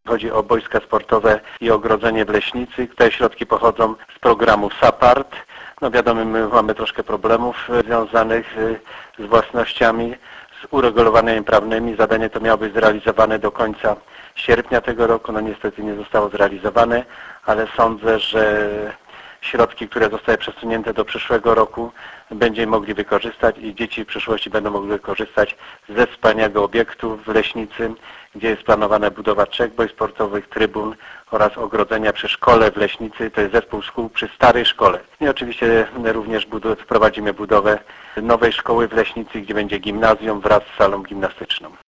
Chodzi o boiska sportowe i ogrodzenie w Leśnicy. Te środki pochodzą z programu SAPART. No wiadomo, my mamy troszkę problemów związanych z własnościami, z uregulowaniami prawnymi. Zadanie to miało być zrealizowane do końca sierpnia tego roku. No niestety nie zostało zrealizowane, ale sądzę, że środki, które zostały przesunięte do przyszłego roku, będziemy mogli wykorzystać i dzieci w przyszłości będą mogły korzystać ze wspaniałego obiektu w Leśnicy, gdzie jest planowana budowa 3 boisk sportowych, trybun oraz ogrodzenia przy szkole w Leśnicy. To jest zespół szkół przy starej szkole. I oczywiście również wprowadzimy budowę nowej szkoły w Leśnicy, gdzie będzie gimnazjum wraz z salą gimnastyczną.